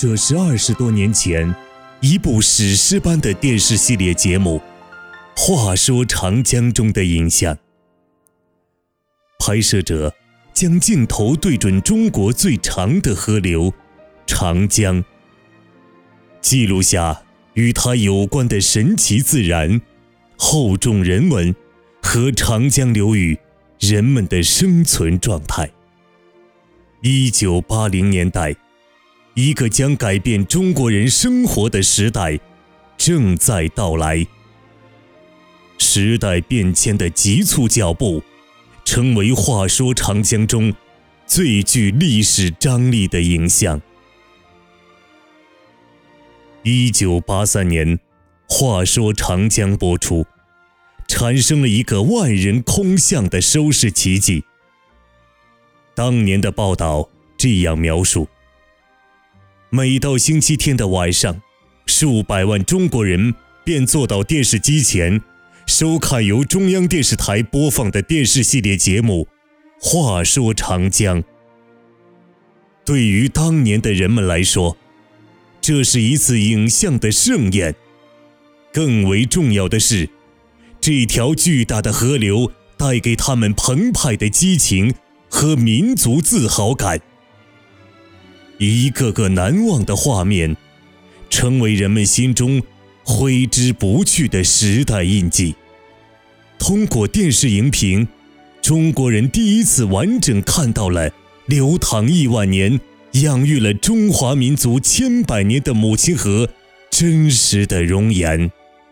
这是20多年前一部史诗般的电视系列节目《话说长江》中的影像。拍摄者将镜头对准中国最长的河流长江，记录下与它有关的神奇自然、厚重人文和长江流域人们的生存状态。1980年代，一个将改变中国人生活的时代正在到来。时代变迁的急促脚步，成为《话说长江》中最具历史张力的影像。1983年，《话说长江》播出，产生了一个万人空巷的收视奇迹。当年的报道这样描述：每到星期天的晚上，数百万中国人便坐到电视机前，收看由中央电视台播放的电视系列节目《话说长江》。对于当年的人们来说，这是一次影像的盛宴。更为重要的是，这条巨大的河流带给他们澎湃的激情和民族自豪感。一个个难忘的画面，成为人们心中挥之不去的时代印记。通过电视荧屏，中国人第一次完整看到了流淌亿万年、养育了中华民族千百年的母亲河真实的容颜。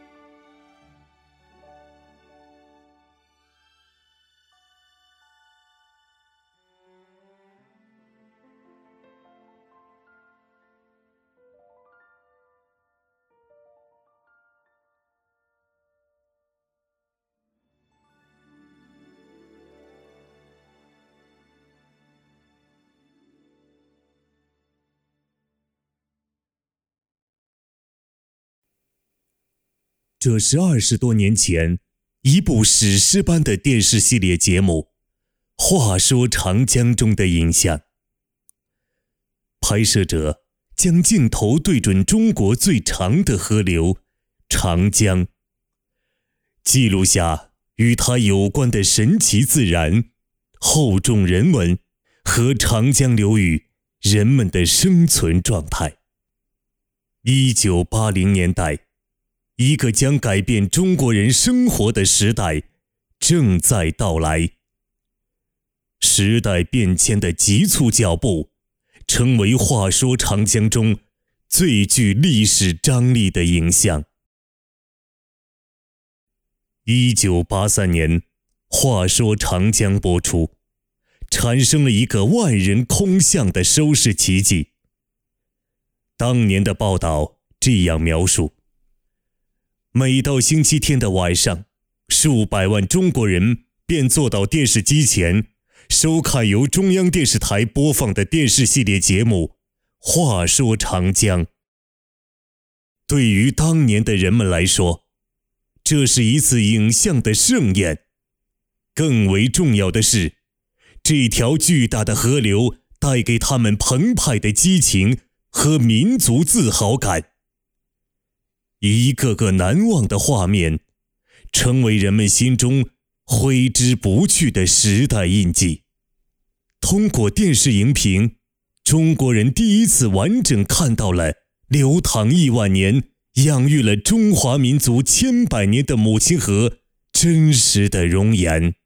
这是20多年前一部史诗般的电视系列节目《话说长江》中的影像。拍摄者将镜头对准中国最长的河流长江，记录下与它有关的神奇自然、厚重人文和长江流域人们的生存状态。1980年代，一个将改变中国人生活的时代正在到来。时代变迁的急促脚步，成为《话说长江》中最具历史张力的影像。1983年，《话说长江》播出，产生了一个万人空巷的收视奇迹。当年的报道这样描述：每到星期天的晚上，数百万中国人便坐到电视机前，收看由中央电视台播放的电视系列节目《话说长江》。对于当年的人们来说，这是一次影像的盛宴。更为重要的是，这条巨大的河流带给他们澎湃的激情和民族自豪感。一个个难忘的画面，成为人们心中挥之不去的时代印记。通过电视荧屏，中国人第一次完整看到了流淌亿万年、养育了中华民族千百年的母亲河真实的容颜。